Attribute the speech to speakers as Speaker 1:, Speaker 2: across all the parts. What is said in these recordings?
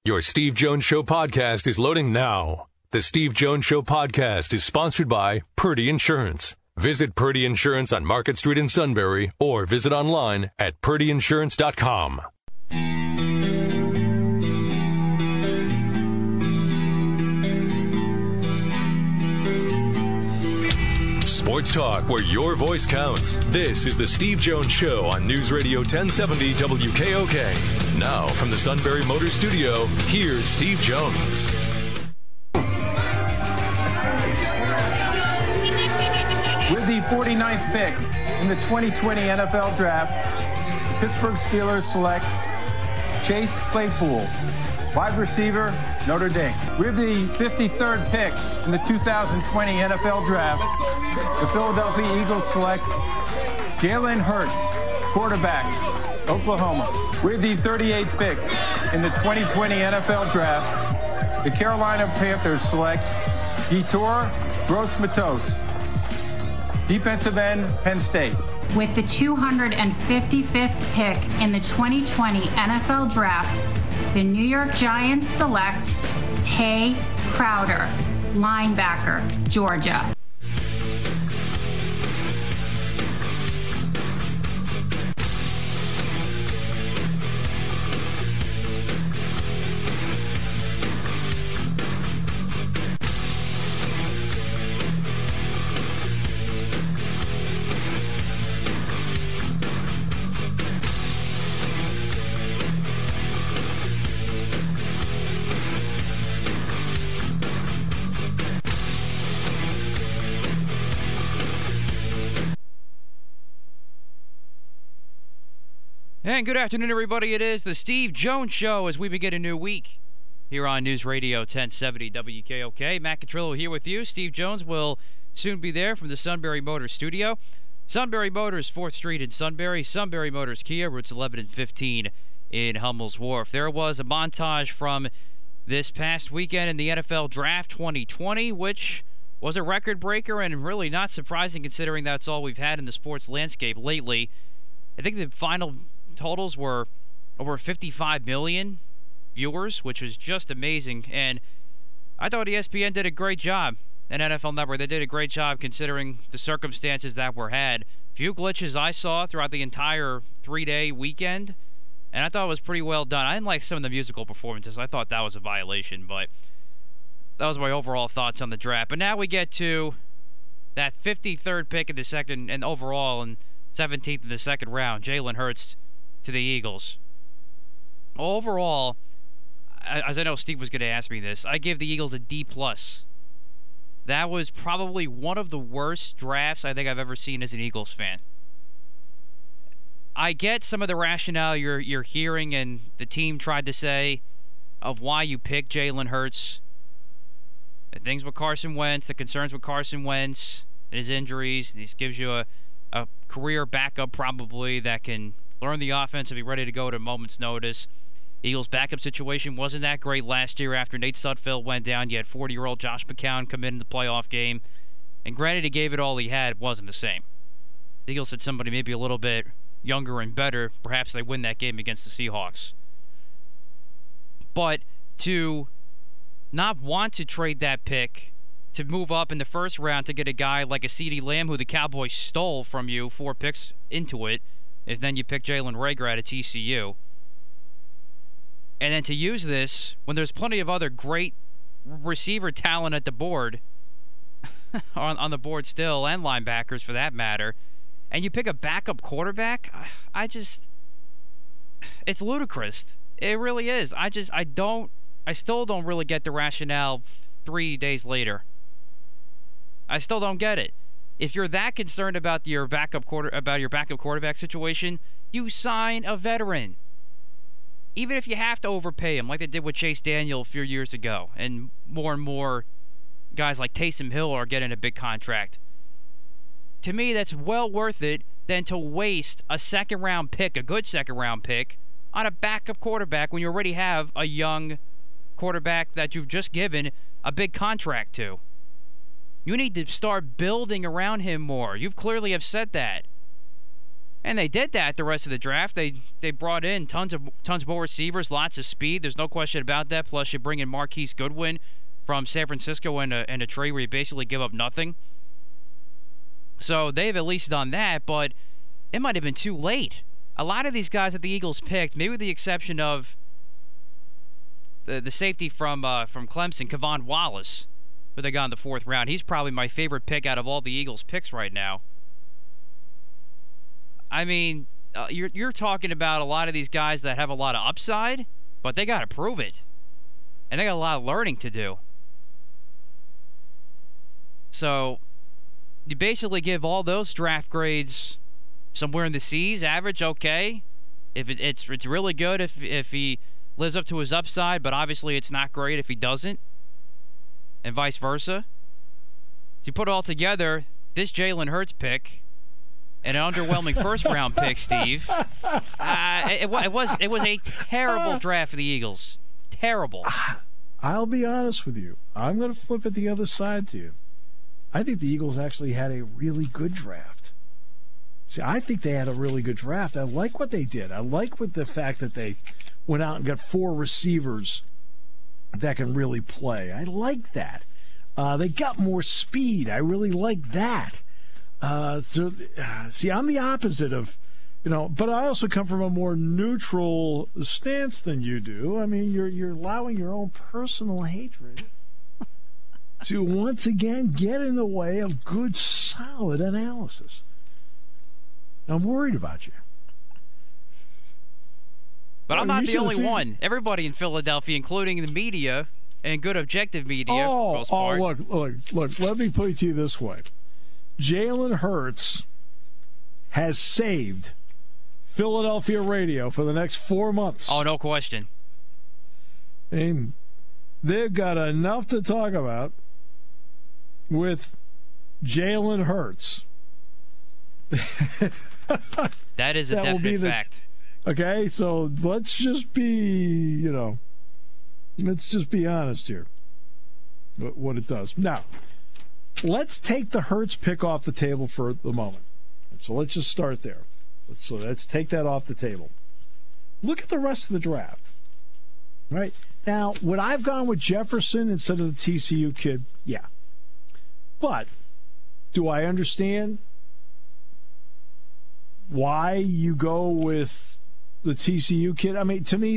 Speaker 1: Your Steve Jones Show podcast is loading now. The Steve Jones Show podcast is sponsored by Purdy Insurance. Visit Purdy Insurance on Market Street in Sunbury or visit online at purdyinsurance.com. Sports talk where your voice counts. This is the Steve Jones Show on News Radio 1070 WKOK. Now from the Sunbury Motor Studio, here's Steve Jones.
Speaker 2: With the 49th pick in the 2020 NFL Draft, the Pittsburgh Steelers select Chase Claypool, wide receiver, Notre Dame. With the 53rd pick in the 2020 NFL Draft, the Philadelphia Eagles select Jalen Hurts, quarterback, Oklahoma. With the 38th pick in the 2020 NFL Draft, the Carolina Panthers select Yetur Gross-Matos, defensive end, Penn State.
Speaker 3: With the 255th pick in the 2020 NFL Draft, the New York Giants select Tay Crowder, linebacker, Georgia.
Speaker 4: And good afternoon, everybody. It is the Steve Jones Show as we begin a new week here on News Radio 1070 WKOK. Matt Catrillo here with you. Steve Jones will soon be there from the Sunbury Motors studio. Sunbury Motors, 4th Street in Sunbury. Sunbury Motors Kia, routes 11 and 15 in Hummel's Wharf. There was a montage from this past weekend in the NFL Draft 2020, which was a record breaker and really not surprising considering that's all we've had in the sports landscape lately. I think the final totals were over 55 million viewers, which was just amazing. And I thought ESPN did a great job, and NFL Network, they did a great job considering the circumstances that were had. Few glitches I saw throughout the entire 3-day weekend, and I thought it was pretty well done. I didn't like some of the musical performances. I thought that was a violation, but that was my overall thoughts on the draft. But now we get to that 53rd pick in the second, and overall, and 17th in the second round, Jalen Hurts to the Eagles. Overall, as I know Steve was going to ask me this, I give the Eagles a D+. That was probably one of the worst drafts I think I've ever seen as an Eagles fan. I get some of the rationale you're hearing and the team tried to say of why you picked Jalen Hurts. The things with Carson Wentz, the concerns with Carson Wentz, and his injuries. This gives you a career backup probably that can learn the offense and be ready to go at a moment's notice. Eagles' backup situation wasn't that great last year after Nate Sudfeld went down. You had 40-year-old Josh McCown come in the playoff game. And granted, he gave it all he had. It wasn't the same. The Eagles had somebody maybe a little bit younger and better. Perhaps they win that game against the Seahawks. But to not want to trade that pick, to move up in the first round to get a guy like a CeeDee Lamb who the Cowboys stole from you 4 picks into it, if then you pick Jalen Reagor out of TCU. And then to use this when there's plenty of other great receiver talent at the board, on the board still, and linebackers for that matter, and you pick a backup quarterback, it's ludicrous. It really is. I still don't really get the rationale 3 days later. I still don't get it. If you're that concerned about your backup quarterback situation, you sign a veteran. Even if you have to overpay him, like they did with Chase Daniel a few years ago, and more guys like Taysom Hill are getting a big contract. To me, that's well worth it than to waste a second-round pick, a good second-round pick, on a backup quarterback when you already have a young quarterback that you've just given a big contract to. You need to start building around him more. You've clearly have said that. And they did that the rest of the draft. They brought in tons more receivers, lots of speed. There's no question about that. Plus, you bring in Marquise Goodwin from San Francisco in a trade where you basically give up nothing. So they've at least done that, but it might have been too late. A lot of these guys that the Eagles picked, maybe with the exception of the safety from Clemson, Kevon Wallace, who they got in the 4th round. He's probably my favorite pick out of all the Eagles picks right now. I mean, you're talking about a lot of these guys that have a lot of upside, but they got to prove it. And they got a lot of learning to do. So you basically give all those draft grades somewhere in the C's, average, okay. If it's really good if he lives up to his upside, but obviously it's not great if he doesn't, and vice versa. So you put it all together, this Jalen Hurts pick and an underwhelming first-round pick, Steve. It was a terrible draft for the Eagles. Terrible.
Speaker 5: I'll be honest with you. I'm going to flip it the other side to you. I think the Eagles actually had a really good draft. See, I think they had a really good draft. I like what they did. I like the fact that they went out and got 4 receivers that can really play. I like that. They got more speed. I really like that. See, I'm the opposite of, but I also come from a more neutral stance than you do. I mean, you're allowing your own personal hatred to once again get in the way of good, solid analysis. I'm worried about you.
Speaker 4: But I'm not the only one. Everybody in Philadelphia, including the media and good objective media, for the most part.
Speaker 5: Look. Let me put it to you this way. Jalen Hurts has saved Philadelphia radio for the next 4 months.
Speaker 4: Oh, no question.
Speaker 5: And they've got enough to talk about with Jalen Hurts.
Speaker 4: That is a definite fact.
Speaker 5: Okay, so let's just be, let's just be honest here. What it does. Now, let's take the Hurts pick off the table for the moment. So let's just start there. So let's take that off the table. Look at the rest of the draft. Right? Now, would I have gone with Jefferson instead of the TCU kid? Yeah. But do I understand why you go with the TCU kid? I mean, to me,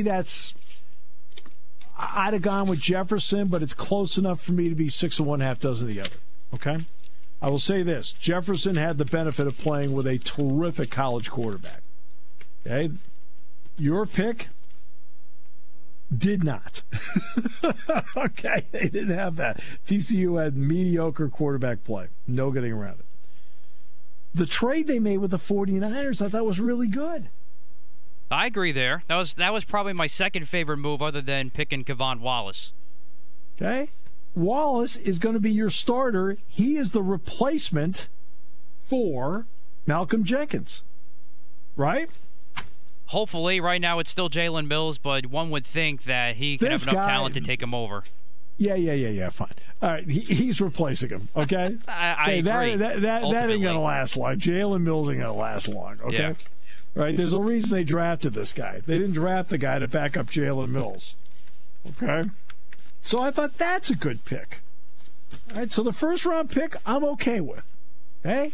Speaker 5: I'd have gone with Jefferson, but it's close enough for me to be 6 of one, half dozen of the other. Okay? I will say this. Jefferson had the benefit of playing with a terrific college quarterback. Okay? Your pick did not. Okay? They didn't have that. TCU had mediocre quarterback play. No getting around it. The trade they made with the 49ers I thought was really good.
Speaker 4: I agree there. That was probably my second favorite move other than picking Kevon Wallace.
Speaker 5: Okay? Wallace is going to be your starter. He is the replacement for Malcolm Jenkins. Right?
Speaker 4: Hopefully. Right now it's still Jalen Mills, but one would think that he could have enough talent to take him over.
Speaker 5: Yeah, fine. All right, he's replacing him, okay?
Speaker 4: I agree.
Speaker 5: That ain't going to last long. Jalen Mills ain't going to last long, okay? Yeah. Right? There's a reason they drafted this guy. They didn't draft the guy to back up Jalen Mills, okay? So I thought that's a good pick. All right, so the first-round pick I'm okay with, okay?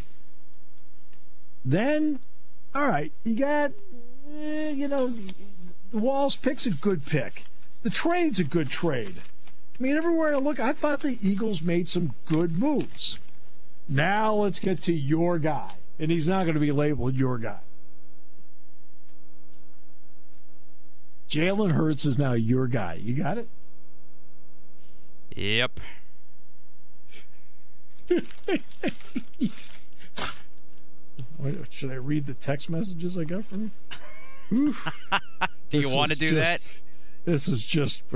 Speaker 5: Then, all right, you got, the Walls pick's a good pick. The trade's a good trade. I mean, everywhere I look, I thought the Eagles made some good moves. Now let's get to your guy. And he's not going to be labeled your guy. Jalen Hurts is now your guy. You got it?
Speaker 4: Yep.
Speaker 5: Should I read the text messages I got from you?
Speaker 4: Do you want to do that?
Speaker 5: This is just,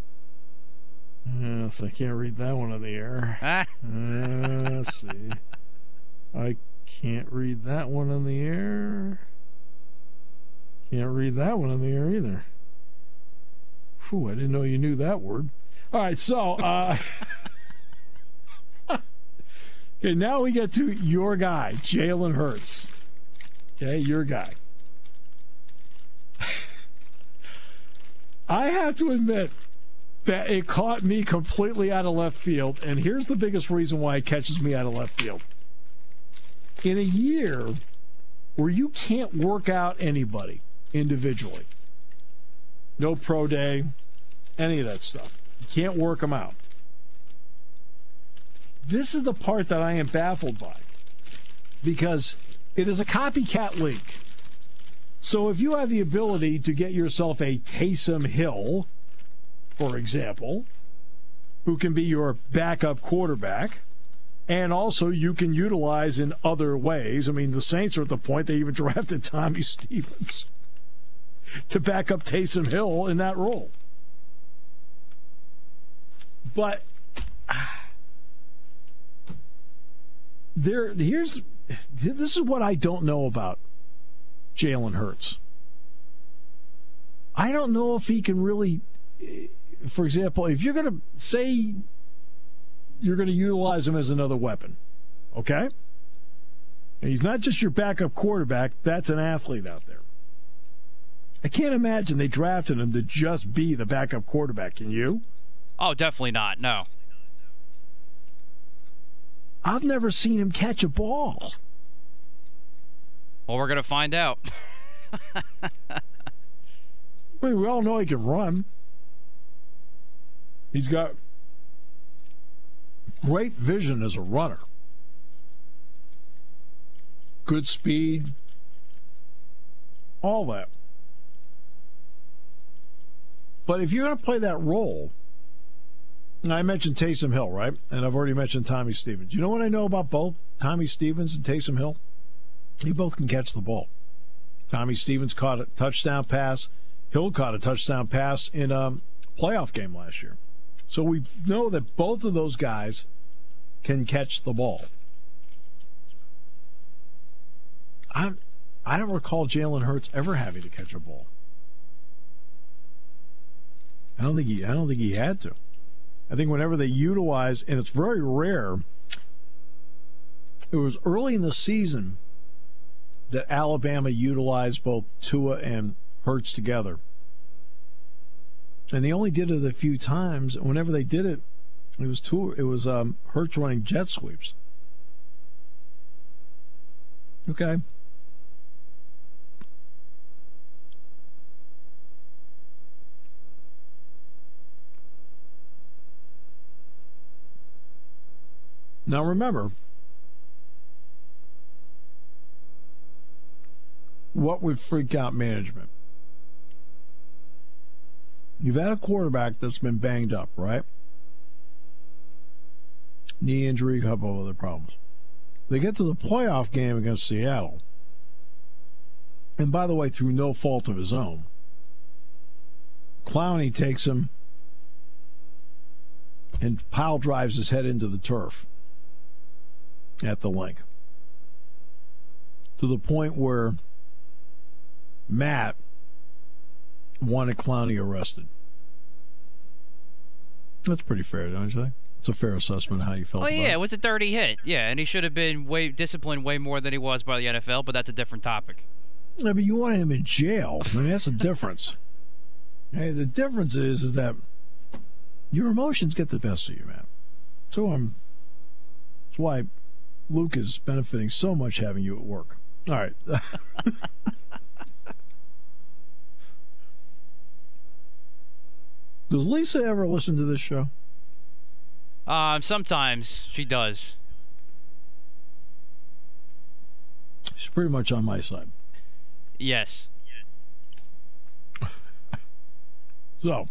Speaker 5: yes, I can't read that one on the air. Let's see. I can't read that one on the air. Can't read that one on the air either. Whew, I didn't know you knew that word. All right, so okay, now we get to your guy, Jalen Hurts. Okay, your guy. I have to admit that it caught me completely out of left field, and here's the biggest reason why it catches me out of left field. In a year where you can't work out anybody individually, no pro day, any of that stuff, you can't work them out. This is the part that I am baffled by, because it is a copycat league. So if you have the ability to get yourself a Taysom Hill, for example, who can be your backup quarterback, and also you can utilize in other ways. I mean, the Saints are at the point they even drafted Tommy Stevens to back up Taysom Hill in that role. But this is what I don't know about Jalen Hurts. I don't know if he can really, for example, if you're going to say you're going to utilize him as another weapon, okay? And he's not just your backup quarterback, that's an athlete out there. I can't imagine they drafted him to just be the backup quarterback, can you?
Speaker 4: Oh, definitely not, no.
Speaker 5: I've never seen him catch a ball.
Speaker 4: Well, we're going to find out.
Speaker 5: I mean, we all know he can run. He's got great vision as a runner. Good speed. All that. But if you're going to play that role, and I mentioned Taysom Hill, right? And I've already mentioned Tommy Stevens. You know what I know about both Tommy Stevens and Taysom Hill? They both can catch the ball. Tommy Stevens caught a touchdown pass. Hill caught a touchdown pass in a playoff game last year. So we know that both of those guys can catch the ball. I don't recall Jalen Hurts ever having to catch a ball. I don't think he had to. I think whenever they utilize, and it's very rare, it was early in the season that Alabama utilized both Tua and Hurts together. And they only did it a few times. And whenever they did it, it was Hurts running jet sweeps. Okay. Now remember, what would freak out management? You've had a quarterback that's been banged up, right? Knee injury, a couple of other problems. They get to the playoff game against Seattle. And by the way, through no fault of his own, Clowney takes him and pile drives his head into the turf at the link. To the point where Matt wanted Clowney arrested. That's pretty fair, don't you think? It's a fair assessment of how you felt about it.
Speaker 4: It was a dirty hit. Yeah, and he should have been disciplined way more than he was by the NFL, but that's a different topic.
Speaker 5: Yeah, but you wanted him in jail. I mean, that's the difference. Hey, the difference is that your emotions get the best of you, man. So that's why Luke is benefiting so much having you at work. All right. Does Lisa ever listen to this show?
Speaker 4: Sometimes she does.
Speaker 5: She's pretty much on my side.
Speaker 4: Yes.
Speaker 5: So,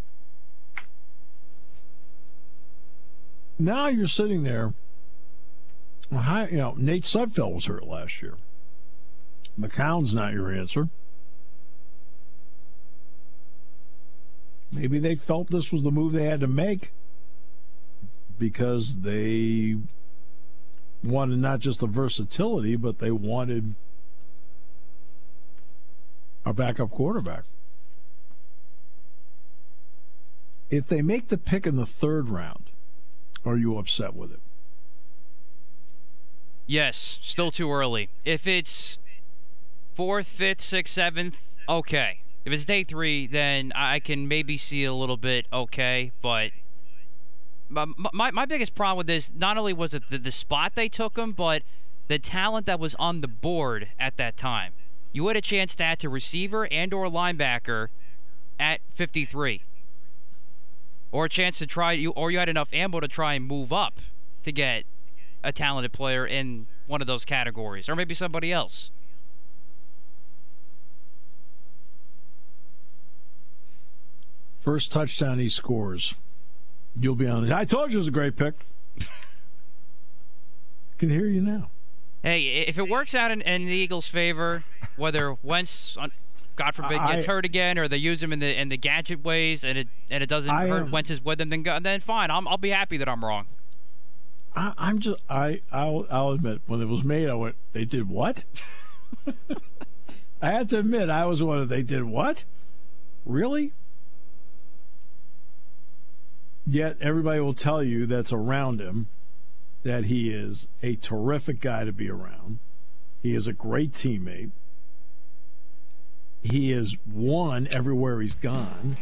Speaker 5: now you're sitting there. Nate Sudfeld was hurt last year. McCown's not your answer. Maybe they felt this was the move they had to make because they wanted not just the versatility, but they wanted a backup quarterback. If they make the pick in the third round, are you upset with it?
Speaker 4: Yes, still too early. If it's 4th, 5th, 6th, 7th, okay. If it's day 3, then I can maybe see a little bit okay, but my biggest problem with this, not only was it the spot they took him, but the talent that was on the board at that time. You had a chance to add to receiver and or linebacker at 53. Or a chance to try, or you had enough ammo to try and move up to get a talented player in one of those categories, or maybe somebody else.
Speaker 5: First touchdown he scores. You'll be honest. I told you it was a great pick. I can hear you now.
Speaker 4: Hey, if it works out in the Eagles' favor, whether Wentz, God forbid, gets hurt again, or they use him in the gadget ways, and it doesn't hurt Wentz's with him, then fine. I'll be happy that I'm wrong.
Speaker 5: I'll admit, when it was made, I went, they did what? I have to admit, I was one of, they did what? Really? Yet everybody will tell you that's around him that he is a terrific guy to be around. He is a great teammate. He has won everywhere he's gone.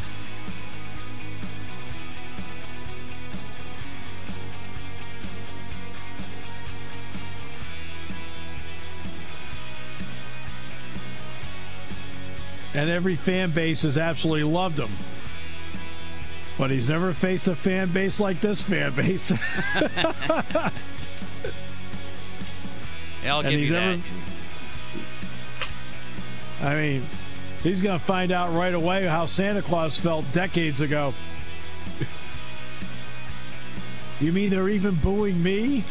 Speaker 5: And every fan base has absolutely loved him. But he's never faced a fan base like this fan base.
Speaker 4: Yeah, I'll give you that.
Speaker 5: I mean, he's going to find out right away how Santa Claus felt decades ago. You mean they're even booing me?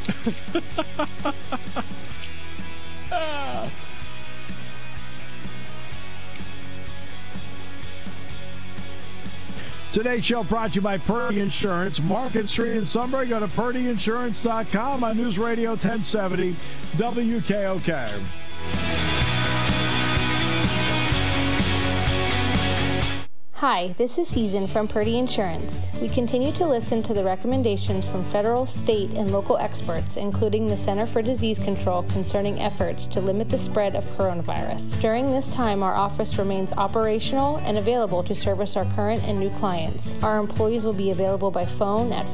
Speaker 5: Today's show brought to you by Purdy Insurance. Market Street in Sunbury. Go to purdyinsurance.com on News Radio 1070 WKOK.
Speaker 6: Hi, this is Susan from Purdy Insurance. We continue to listen to the recommendations from federal, state, and local experts, including the Center for Disease Control, concerning efforts to limit the spread of coronavirus. During this time, our office remains operational and available to service our current and new clients. Our employees will be available by phone at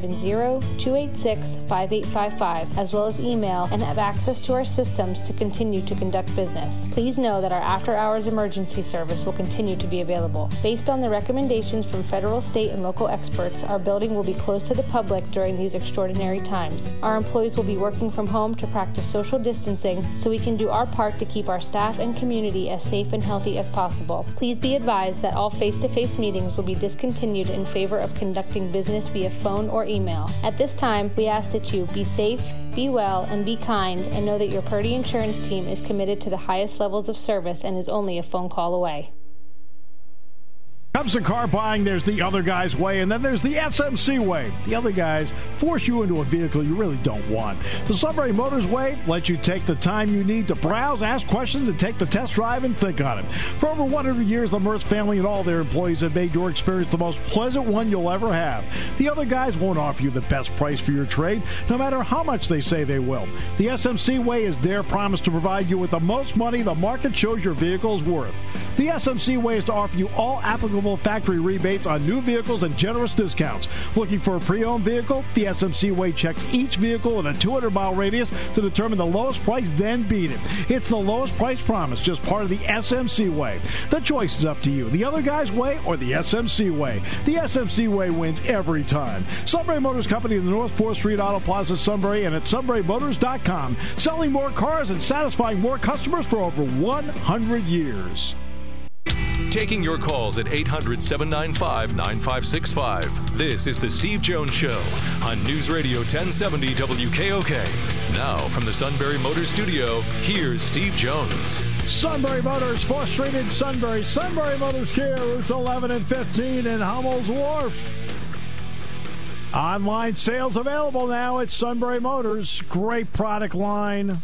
Speaker 6: 570-286-5855, as well as email, and have access to our systems to continue to conduct business. Please know that our after-hours emergency service will continue to be available. Based on the recommendations from federal, state, and local experts, our building will be closed to the public during these extraordinary times. Our employees will be working from home to practice social distancing so we can do our part to keep our staff and community as safe and healthy as possible. Please be advised that all face-to-face meetings will be discontinued in favor of conducting business via phone or email. At this time, we ask that you be safe, be well, and be kind, and know that your Purdy Insurance team is committed to the highest levels of service and is only a phone call away.
Speaker 5: Comes to car buying, there's the other guy's way, and then there's the SMC way. The other guys force you into a vehicle you really don't want. The Sunbury Motors way lets you take the time you need to browse, ask questions, and take the test drive and think on it. For over 100 years, the Mertz family and all their employees have made your experience the most pleasant one you'll ever have. The other guys won't offer you the best price for your trade, no matter how much they say they will. The SMC way is their promise to provide you with the most money the market shows your vehicle is worth. The SMC way is to offer you all applicable factory rebates on new vehicles and generous discounts. Looking for a pre-owned vehicle? The SMC way checks each vehicle in a 200-mile radius to determine the lowest price, then beat it. It's the lowest price promise, just part of the SMC way. The choice is up to you. The other guy's way or the SMC way. The SMC way wins every time. Sunbury Motors Company in the North 4th Street Auto Plaza, Sunbury, and at sunburymotors.com. Selling more cars and satisfying more customers for over 100 years.
Speaker 1: Taking your calls at 800-795-9565. This is the Steve Jones Show on News Radio 1070 WKOK. Now from the Sunbury Motors Studio, here's Steve Jones.
Speaker 5: Sunbury Motors, 4th Street in Sunbury. Sunbury Motors Kia, routes 11 and 15 in Hummel's Wharf. Online sales available now at Sunbury Motors. Great product line.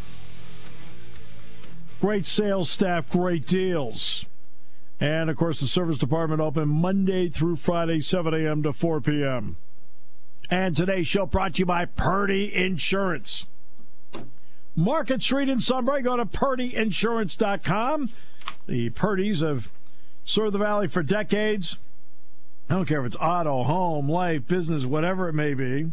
Speaker 5: Great sales staff, great deals. And, of course, the service department open Monday through Friday, 7 a.m. to 4 p.m. And today's show brought to you by Purdy Insurance. Market Street in Sunbury. Go to PurdyInsurance.com. The Purdys have served the Valley for decades. I don't care if it's auto, home, life, business, whatever it may be,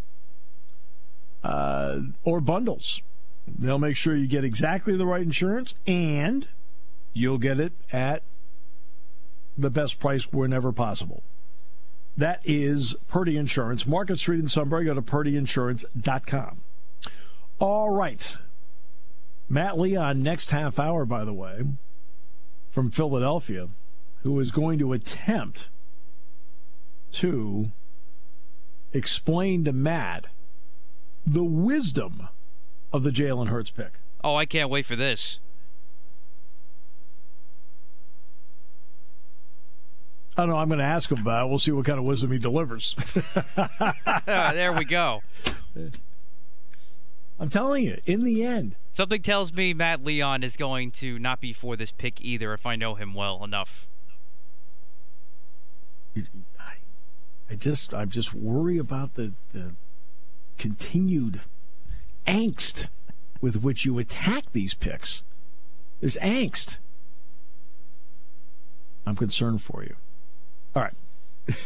Speaker 5: or bundles. They'll make sure you get exactly the right insurance, and you'll get it at the best price whenever possible. That is Purdy Insurance. Market Street in Sunbury. Go to PurdyInsurance.com. All right. Matt Leon, next half hour, by the way, from Philadelphia, who is going to attempt to explain to Matt the wisdom of the Jalen Hurts pick.
Speaker 4: Oh, I can't wait for this.
Speaker 5: I don't know. I'm going to ask him about it. We'll see what kind of wisdom he delivers.
Speaker 4: There we go.
Speaker 5: I'm telling you, in the end.
Speaker 4: Something tells me Matt Leon is going to not be for this pick either if I know him well enough.
Speaker 5: I just worry about the continued angst with which you attack these picks. There's angst. I'm concerned for you. All right.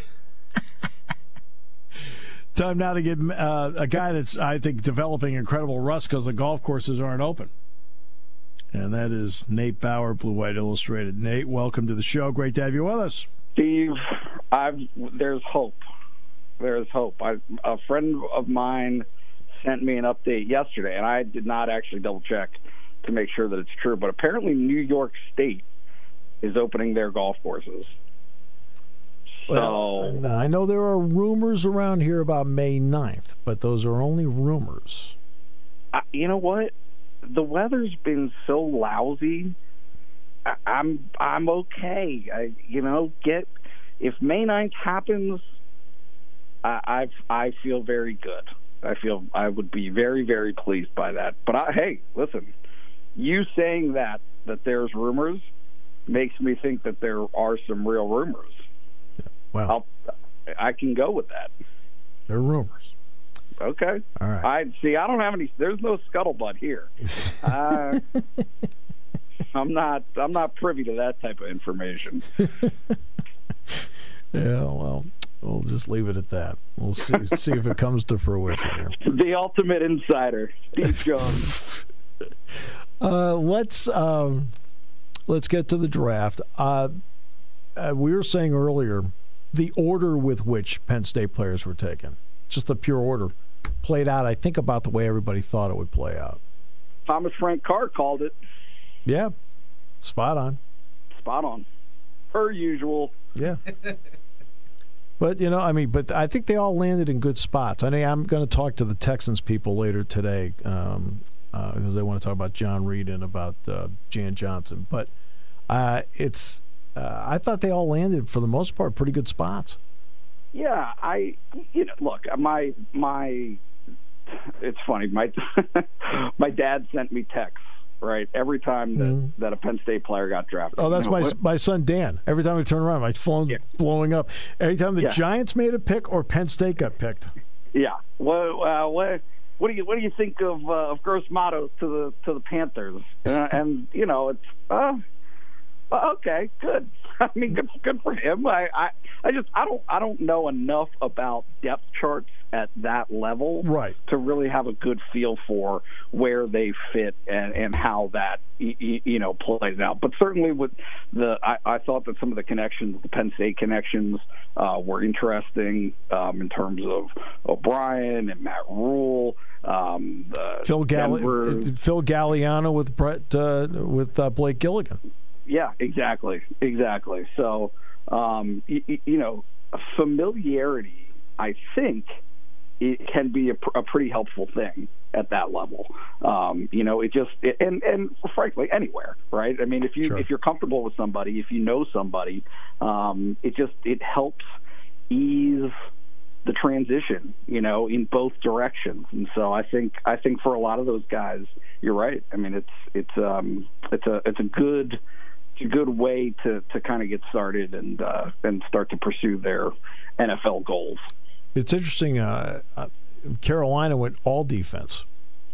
Speaker 5: Time now to get a guy that's, I think, developing incredible rust because the golf courses aren't open. And that is Nate Bauer, Blue White Illustrated. Nate, welcome to the show. Great to have you with us.
Speaker 7: Steve, there's hope. There's hope. A friend of mine sent me an update yesterday, and I did not actually double-check to make sure that it's true, but apparently New York State is opening their golf courses.
Speaker 5: Well, I know there are rumors around here about May 9th, but those are only rumors.
Speaker 7: You know what? The weather's been so lousy. I'm okay. If May 9th happens, I feel very good. I would be very, very pleased by that. But hey, listen, you saying that there's rumors makes me think that there are some real rumors.
Speaker 5: Well,
Speaker 7: I can go with that.
Speaker 5: They're rumors.
Speaker 7: Okay.
Speaker 5: All right.
Speaker 7: I don't have any. There's no scuttlebutt here. I'm not privy to that type of information.
Speaker 5: Yeah. Well, we'll just leave it at that. We'll see if it comes to fruition here.
Speaker 7: The ultimate insider, Steve Jones.
Speaker 5: Let's get to the draft. We were saying earlier the order with which Penn State players were taken, just the pure order, played out, I think, about the way everybody thought it would play out.
Speaker 7: Thomas Frank Carr called it.
Speaker 5: Yeah. Spot on. Per usual. Yeah. But, but I think they all landed in good spots. I mean, I'm going to talk to the Texans people later today because they want to talk about John Reed and about Jan Johnson. But I thought they all landed, for the most part, pretty good spots.
Speaker 7: Yeah, look, it's funny. My dad sent me texts, right, every time that a Penn State player got drafted.
Speaker 5: Oh, that's my son Dan. Every time we turn around, my phone's blowing up. Every time the Giants made a pick or Penn State got picked.
Speaker 7: Yeah. Well, what do you think of Gross Matos to the Panthers? And it's okay, good. I mean, good for him. I don't know enough about depth charts at that level,
Speaker 5: right, to
Speaker 7: really have a good feel for where they fit and how that plays out. But certainly with I thought that some of the connections, the Penn State connections, were interesting in terms of O'Brien and Matt Rule.
Speaker 5: Phil Galliano with Blake Gilligan.
Speaker 7: Yeah, exactly. So, familiarity, I think, it can be a pretty helpful thing at that level. And frankly, anywhere, right? I mean, if you're comfortable with somebody, if you know somebody, it helps ease the transition, in both directions. And so I think for a lot of those guys, you're right. I mean, it's a good way to kind of get started and start to pursue their NFL goals.
Speaker 5: It's interesting. Carolina went all defense.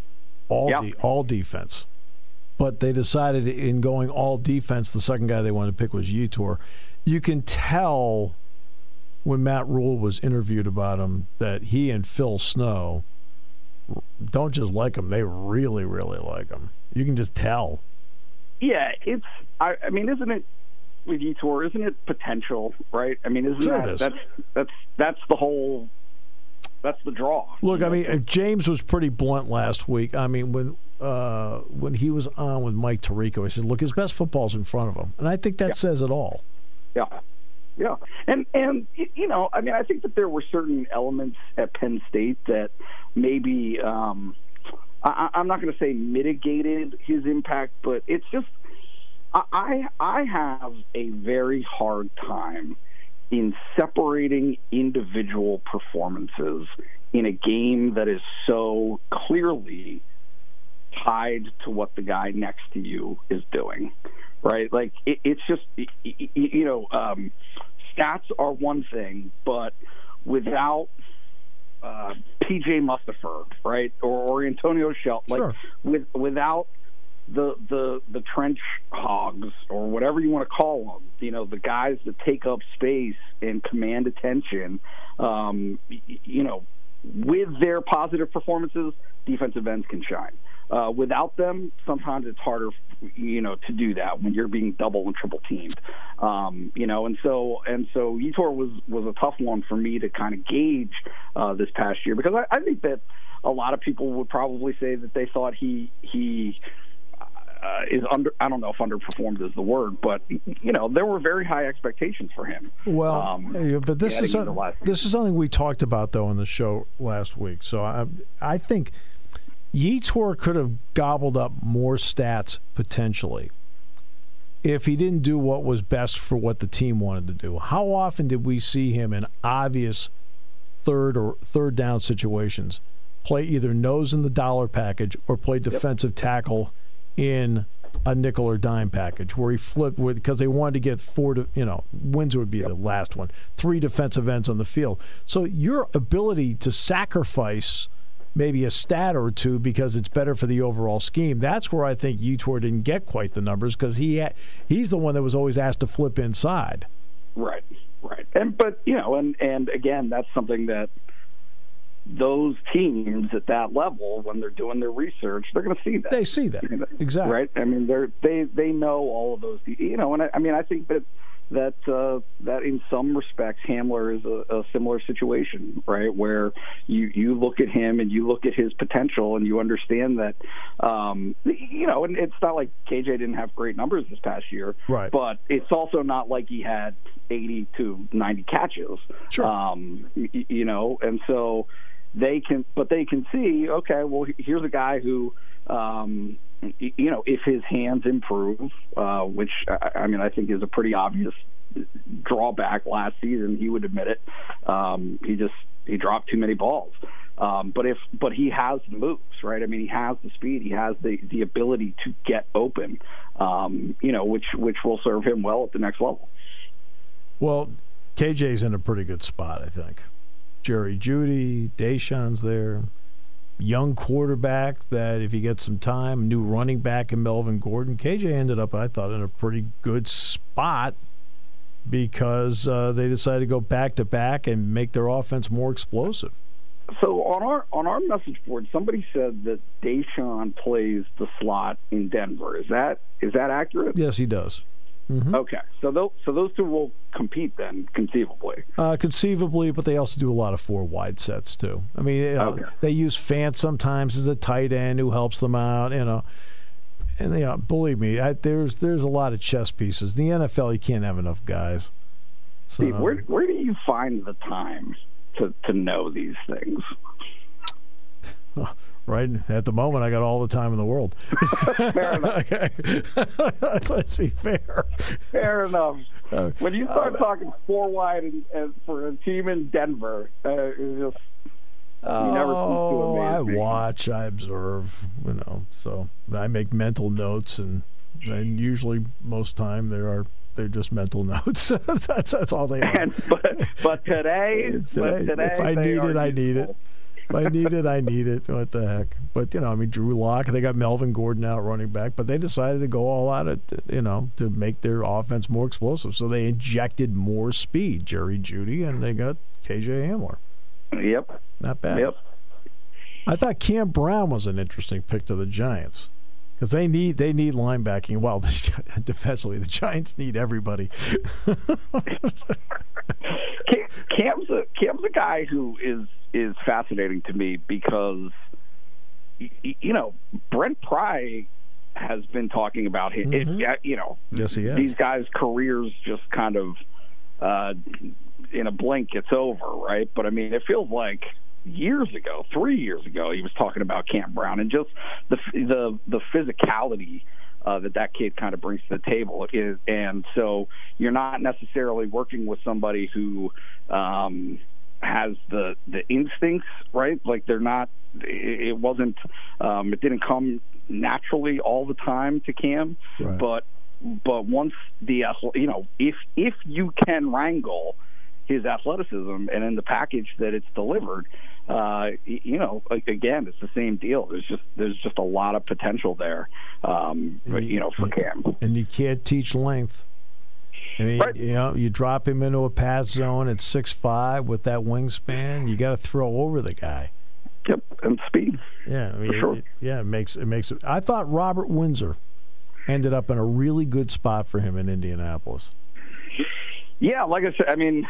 Speaker 5: all defense. But they decided in going all defense, the second guy they wanted to pick was Yetur. You can tell when Matt Rule was interviewed about him that he and Phil Snow don't just like him; they really, really like him. You can just tell.
Speaker 7: Yeah, I mean, isn't it with Yetur? Isn't it potential, right? I mean, that's the whole. That's the draw.
Speaker 5: Look, I mean, James was pretty blunt last week. I mean, when he was on with Mike Tirico, he said, "Look, his best football's in front of him," and I think that says it all.
Speaker 7: Yeah, and you know, I mean, I think that there were certain elements at Penn State that maybe I'm not going to say mitigated his impact, but it's just I have a very hard time in separating individual performances in a game that is so clearly tied to what the guy next to you is doing, right? Like, it's just, you know, stats are one thing, but without P.J. Mustipher, right, or Antonio Shelton, like, without the trench hogs, or whatever you want to call them, you know, the guys that take up space and command attention, you know, with their positive performances, defensive ends can shine. Without them, sometimes it's harder, you know, to do that when you're being double and triple teamed. You know, and so Yetur was a tough one for me to kind of gauge this past year, because I think that a lot of people would probably say that they thought he is I don't know if underperformed is the word, but you know, there were very high expectations for him.
Speaker 5: Well, but this is something we talked about though in the show last week. So I think Yetur could have gobbled up more stats potentially if he didn't do what was best for what the team wanted to do. How often did we see him in obvious third down situations play either nose in the dollar package or play defensive tackle in a nickel or dime package, where he flipped because they wanted to get Windsor would be the last one, 3 defensive ends on the field. So your ability to sacrifice maybe a stat or two because it's better for the overall scheme, that's where I think Yetur didn't get quite the numbers, because he's the one that was always asked to flip inside. Right.
Speaker 7: But you know, and again, that's something that those teams at that level, when they're doing their research, they're going to see that.
Speaker 5: They see that. Exactly.
Speaker 7: Right? I mean, they know all of those, you know, and I mean, I think that in some respects Hamler is a similar situation, right, where you look at him and you look at his potential and you understand that, you know, and it's not like KJ didn't have great numbers this past year,
Speaker 5: right,
Speaker 7: but it's also not like he had 80 to 90 catches.
Speaker 5: Sure.
Speaker 7: You know, and so they can see, okay, well, here's a guy who, you know, if his hands improve, which I mean, I think is a pretty obvious drawback last season, he would admit it. He dropped too many balls. But he has the moves, right? I mean, he has the speed, he has the ability to get open, you know, which will serve him well at the next level.
Speaker 5: Well, KJ's in a pretty good spot, I think. Jerry Jeudy, Deshaun's there. Young quarterback that if he gets some time, new running back in Melvin Gordon. KJ ended up, I thought, in a pretty good spot because they decided to go back-to-back and make their offense more explosive.
Speaker 7: So on our message board, somebody said that Deshaun plays the slot in Denver. Is that accurate?
Speaker 5: Yes, he does. Mm-hmm.
Speaker 7: Okay, so those two will compete then, conceivably.
Speaker 5: Conceivably, but they also do a lot of 4 wide sets too. I mean, they use Fant sometimes as a tight end who helps them out. You know, and believe me, there's a lot of chess pieces. In the NFL, you can't have enough guys. So,
Speaker 7: Steve, where do you find the time to know these things?
Speaker 5: Right at the moment, I got all the time in the world.
Speaker 7: Fair enough.
Speaker 5: Okay. Let's be fair.
Speaker 7: Fair enough. When you start talking 4 wide and for a team in Denver, it's just you never cease to amaze me.
Speaker 5: I watch, I observe, you know. So I make mental notes, and usually most time they're just mental notes. that's all they are.
Speaker 7: But today,
Speaker 5: if I need it, I need it. If I need it, I need it. What the heck? But, Drew Lock, they got Melvin Gordon out running back, but they decided to go all out, to make their offense more explosive. So they injected more speed, Jerry Jeudy, and they got KJ Hamler.
Speaker 7: Yep.
Speaker 5: Not bad.
Speaker 7: Yep.
Speaker 5: I thought Cam Brown was an interesting pick to the Giants because they need linebacking. Well, defensively, the Giants need everybody.
Speaker 7: Cam's a guy who is fascinating to me because Brent Pry has been talking about him.
Speaker 5: Yes, he has.
Speaker 7: These guys' careers just kind of in a blink it's over, right? But I mean, it feels like 3 years ago, he was talking about Cam Brown and just the physicality that kid kind of brings to the table. And so you're not necessarily working with somebody who has the instincts, right? Like they're not. It wasn't. It didn't come naturally all the time to Cam,
Speaker 5: right.
Speaker 7: But once if you can wrangle his athleticism and in the package that it's delivered, again, it's the same deal. There's just a lot of potential there, for Cam.
Speaker 5: And you can't teach length. I mean,
Speaker 7: right.
Speaker 5: You drop him into a pass zone at 6'5" with that wingspan. You got to throw over the guy.
Speaker 7: Yep, and speed.
Speaker 5: Yeah, I mean,
Speaker 7: for sure.
Speaker 5: It makes it. I thought Robert Windsor ended up in a really good spot for him in Indianapolis.
Speaker 7: Yeah, like I said, I mean,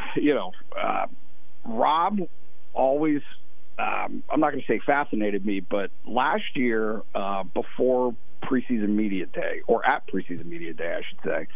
Speaker 7: Rob always, I'm not going to say fascinated me, but last year, before preseason media day, or at preseason media day, I should say,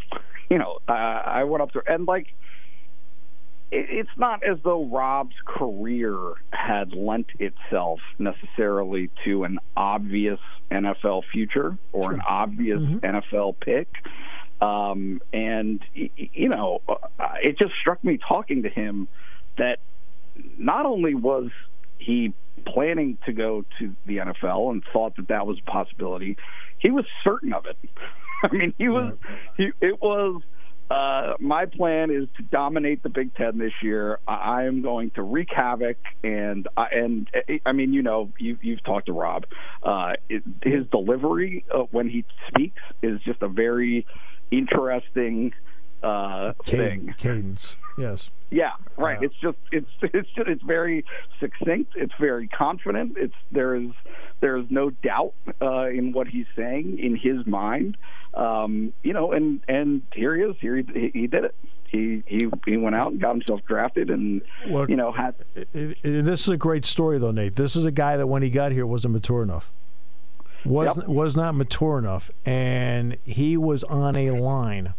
Speaker 7: I went up there, and it's not as though Rob's career had lent itself necessarily to an obvious NFL future or an obvious NFL pick. And it just struck me talking to him that not only was he planning to go to the NFL and thought that was a possibility, he was certain of it. I mean, it was, my plan is to dominate the Big Ten this year. I am going to wreak havoc, and I mean, you've talked to Rob. His delivery when he speaks is just a very interesting thing.
Speaker 5: Cadence, yes.
Speaker 7: Yeah, right. It's very succinct. It's very confident. There's no doubt in what he's saying in his mind. And here he is. He did it. He went out and got himself drafted, and
Speaker 5: Look,
Speaker 7: had.
Speaker 5: This is a great story, though, Nate. This is a guy that when he got here wasn't mature enough. Was not mature enough, and he was on a line,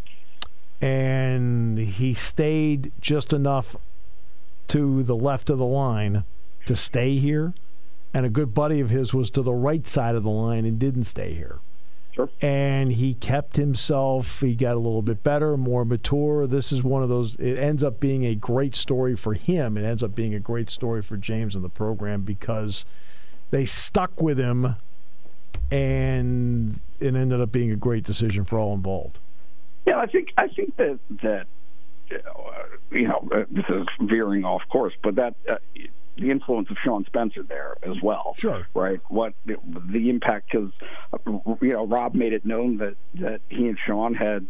Speaker 5: and he stayed just enough to the left of the line to stay here, and a good buddy of his was to the right side of the line and didn't stay here.
Speaker 7: Sure.
Speaker 5: And he kept himself. He got a little bit better, more mature. This is one of those. It ends up being a great story for him. It ends up being a great story for James and the program because they stuck with him, and it ended up being a great decision for all involved.
Speaker 7: Yeah, I think that this is veering off course, but that the influence of Sean Spencer there as well.
Speaker 5: Sure.
Speaker 7: Right. What the impact, because Rob made it known that he and Sean had,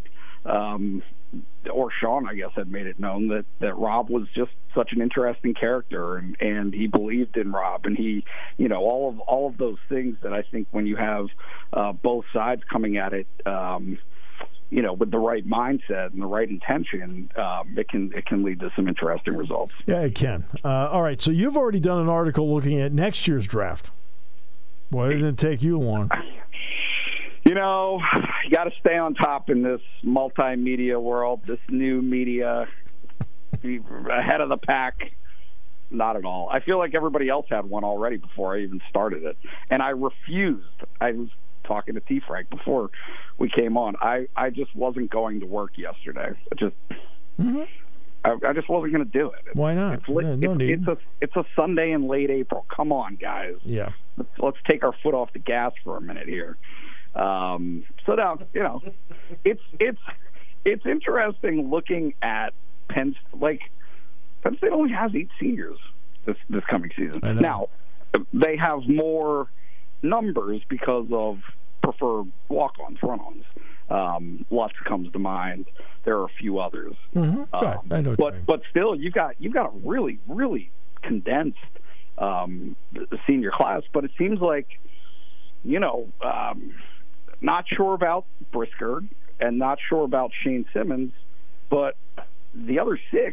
Speaker 7: or Sean, I guess, had made it known that Rob was just such an interesting character, and he believed in Rob, and he, all of those things that I think when you have both sides coming at it, with the right mindset and the right intention, it can lead to some interesting results.
Speaker 5: Yeah, it can. All right, so you've already done an article looking at next year's draft. Why didn't it take you long?
Speaker 7: You got to stay on top in this multimedia world, this new media, be ahead of the pack. Not at all. I feel like everybody else had one already before I even started it. And I refused. I was talking to T. Frank before we came on. I just wasn't going to work yesterday. I just wasn't going to do it.
Speaker 5: Why not?
Speaker 7: It's a Sunday in late April. Come on, guys.
Speaker 5: Yeah.
Speaker 7: Let's take our foot off the gas for a minute here. So now, it's interesting looking at Penn State only has 8 seniors. this coming season. Now, they have more numbers because of preferred walk-ons, run-ons. Lutz comes to mind. There are a few others.
Speaker 5: Mm-hmm. I know
Speaker 7: but still, you've got a really, really condensed senior class. But it seems like, not sure about Brisker and not sure about Shane Simmons, but the other 6,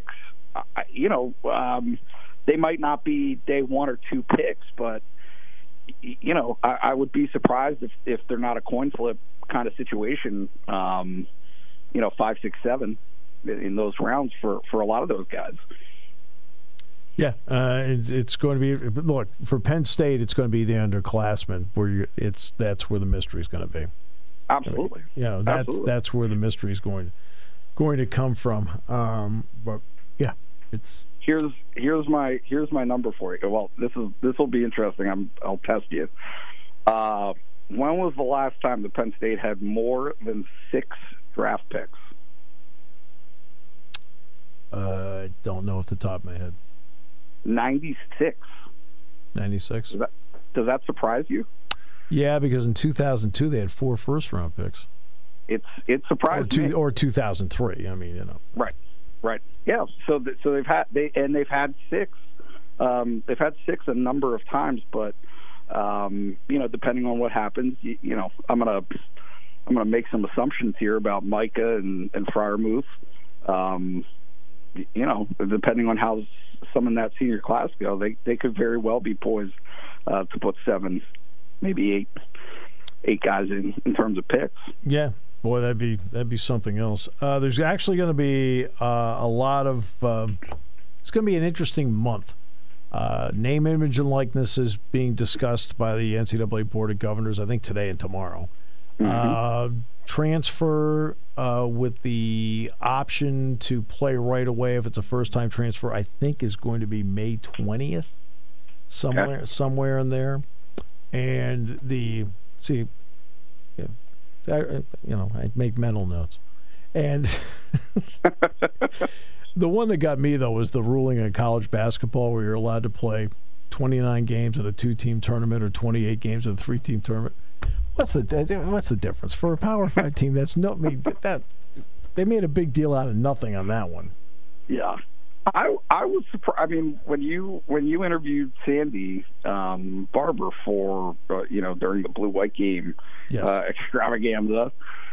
Speaker 7: they might not be day 1 or 2 picks, but I would be surprised if they're not a coin flip kind of situation. 5, 6, 7 in those rounds for a lot of those guys.
Speaker 5: Yeah, it's going to be. Look, for Penn State, it's going to be the underclassmen that's where the mystery is going to be.
Speaker 7: Absolutely.
Speaker 5: That's where the mystery is going to come from. But yeah, it's.
Speaker 7: Here's my number for you. Well, this will be interesting. I'll test you. When was the last time that Penn State had more than 6 draft picks?
Speaker 5: I don't know off the top of my head.
Speaker 7: 96.
Speaker 5: 96.
Speaker 7: Does that surprise you?
Speaker 5: Yeah, because in 2002 they had 4 first-round picks.
Speaker 7: It surprised me.
Speaker 5: Or 2003. I mean,
Speaker 7: Right. Yeah. So they've had 6. They've had 6 a number of times, but depending on what happens, I'm gonna make some assumptions here about Micah and Freiermuth. Depending on how some in that senior class go, they could very well be poised to put 7, maybe 8 guys in terms of picks.
Speaker 5: Yeah. Boy, that'd be something else. There's actually going to be a lot of. It's going to be an interesting month. Name, image, and likeness is being discussed by the NCAA Board of Governors. I think today and tomorrow. Mm-hmm. Transfer with the option to play right away if it's a first-time transfer. I think is going to be May 20th, somewhere in there, and I make mental notes. And the one that got me, though, was the ruling in college basketball where you're allowed to play 29 games in a 2-team tournament or 28 games in a 3-team tournament. What's the difference? For a Power 5 team, they made a big deal out of nothing on that one.
Speaker 7: Yeah. I was surprised. I mean, when you interviewed Sandy Barber for during the blue-white game extravaganza,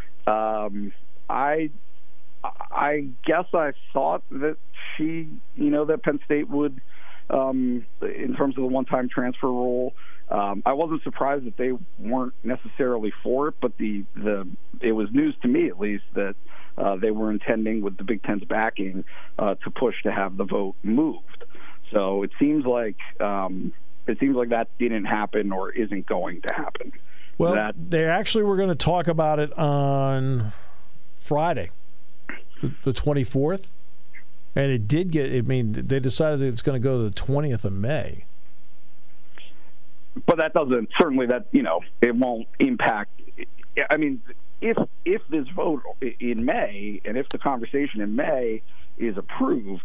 Speaker 7: I guess I thought that that Penn State would, in terms of the one-time transfer rule. I wasn't surprised that they weren't necessarily for it, but it was news to me at least that they were intending, with the Big Ten's backing, to push to have the vote moved. So it seems like that didn't happen or isn't going to happen.
Speaker 5: Well, they actually were going to talk about it on Friday, the 24th, and it did get. I mean, they decided that it's going to go to the 20th of May.
Speaker 7: But that doesn't it won't impact. I mean, if this vote in May and if the conversation in May is approved,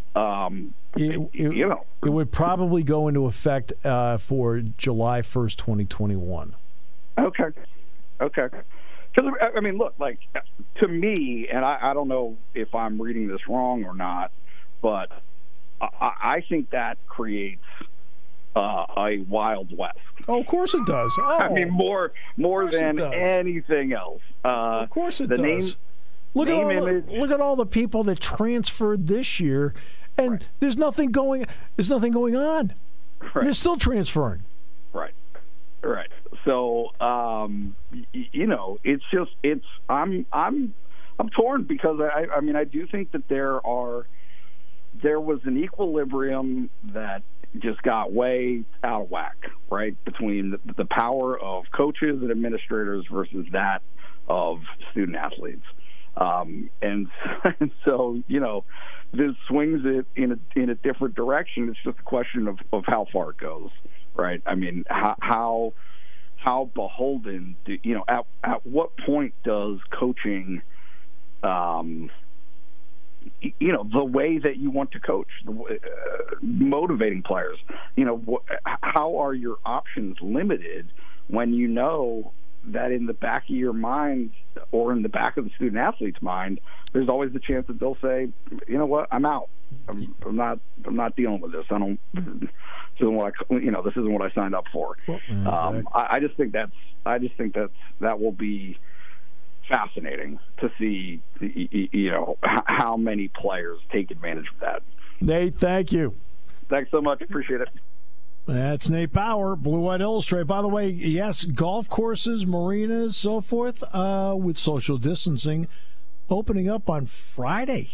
Speaker 5: it would probably go into effect for July 1st, 2021.
Speaker 7: Okay. Because I mean, look, like to me, and I don't know if I'm reading this wrong or not, but I think that creates a Wild West.
Speaker 5: Oh, of course it does. Oh,
Speaker 7: I mean, more than anything else.
Speaker 5: Of course it does. Look at all the people that transferred this year, and there's nothing going on. Right. They're still transferring.
Speaker 7: Right. So I'm torn because I mean I do think that there was an equilibrium that just got way out of whack, right, between the power of coaches and administrators versus that of student athletes. And so, this swings it in a different direction. It's just a question of how far it goes, right? I mean, how beholden at what point does coaching, the way that you want to coach, motivating players. How are your options limited when you know that in the back of your mind or in the back of the student athlete's mind, there's always the chance that they'll say, you know what, I'm out. I'm not dealing with this. This isn't what I signed up for. Exactly. I just think that will be fascinating to see, how many players take advantage of that.
Speaker 5: Nate, thank you.
Speaker 7: Thanks so much. Appreciate it.
Speaker 5: That's Nate Bauer, Blue White Illustrated. By the way, yes, golf courses, marinas, so forth, with social distancing, opening up on Friday.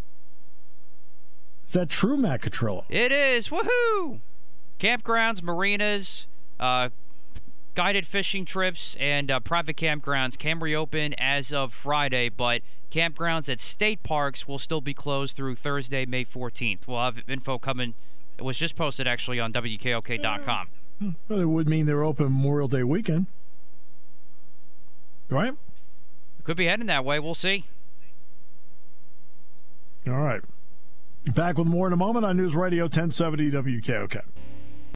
Speaker 5: Is that true, Matt Catrillo?
Speaker 4: It is. Woohoo! Campgrounds, marinas, guided fishing trips, and private campgrounds can reopen as of Friday, but campgrounds at state parks will still be closed through Thursday, May 14th. We'll have info coming. It was just posted, actually, on WKOK.com.
Speaker 5: Well, it would mean they're open Memorial Day weekend. Right?
Speaker 4: Could be heading that way. We'll see.
Speaker 5: All right. Back with more in a moment on News Radio 1070 WKOK.